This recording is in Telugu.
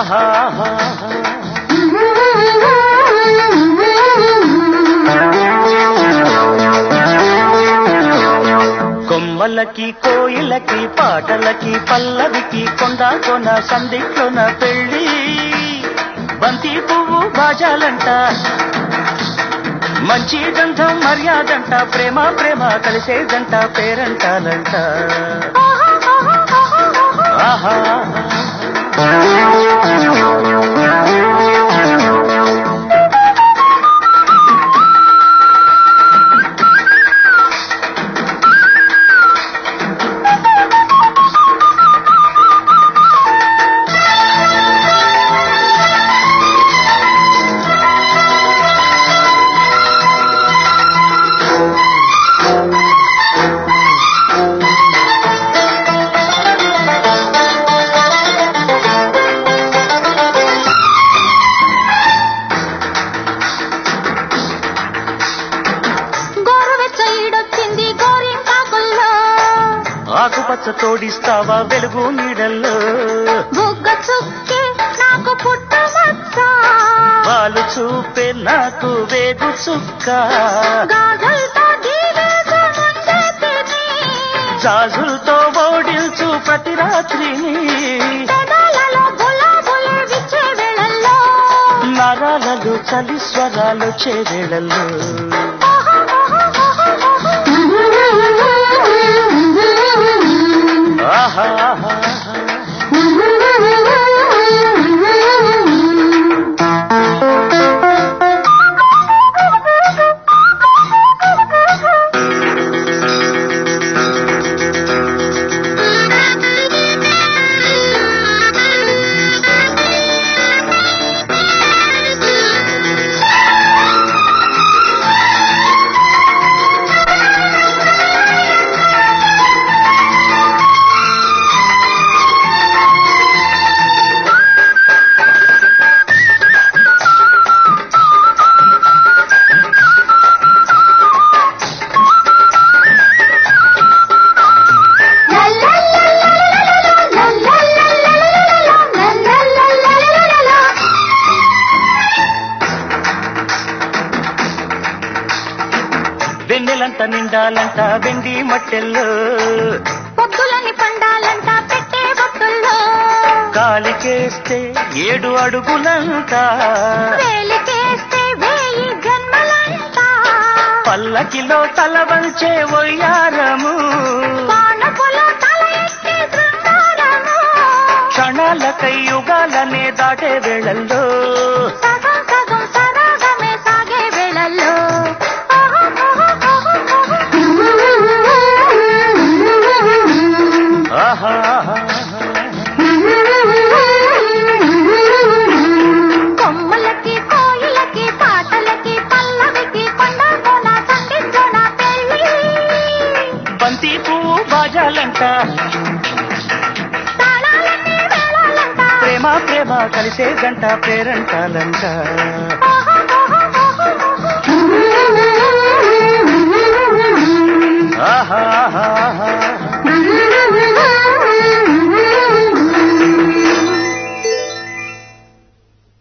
కొమ్మలకి కోయిలకి పాటలకి పల్లవికి కొండ కొన సందిక్కొన పెళ్ళి బంతి పువ్వు బాజాలంట మంచి గంధం మర్యాదంట ప్రేమ ప్రేమ కలిసేదంట పేరంటాలంట ఆహా ఆకుపచ్చ తోడిస్తావా వెలుగు నీడల్లో బుగ్గ చుక్కే నాకు పుట్టమచ్చ వాళ్ళు చూపే నాకు వేగు చుక్క గాజులతో దీవేశముండేతిని జాజులతో ఓడిల్చు ప్రతి రాత్రిని పెదాలలో గులాబులే విచ్చే వేళల్లో నరాలలో చలి స్వరాలు చేవేళల్లో వెన్నెలంట నిండాలంట వెండి మట్టెల్లో పొద్దులని పండాలంట పెట్టే బొట్టుల్లో కాలికేస్తే 7 అడుగులంట వేలికేస్తే 1000 జన్మలంట పల్లకిలో తల వంచే ఒయ్యారము పానపులో తల ఎత్తే శృంగారము క్షణాలకై యుగాలనే దాటే వేళల్లో సగం సగం సరాగమే సాగే వేళల్లో కొమ్మలకి కోయిలకి పాటలకి పల్లవికి కొండ కోన సందించోన పెళ్ళి బంతి పువ్వు బాజాలంట తాళాలన్నీ వేళాలంట ప్రేమ ప్రేమ కలిసే గంట పేరంటాలంట ఆహా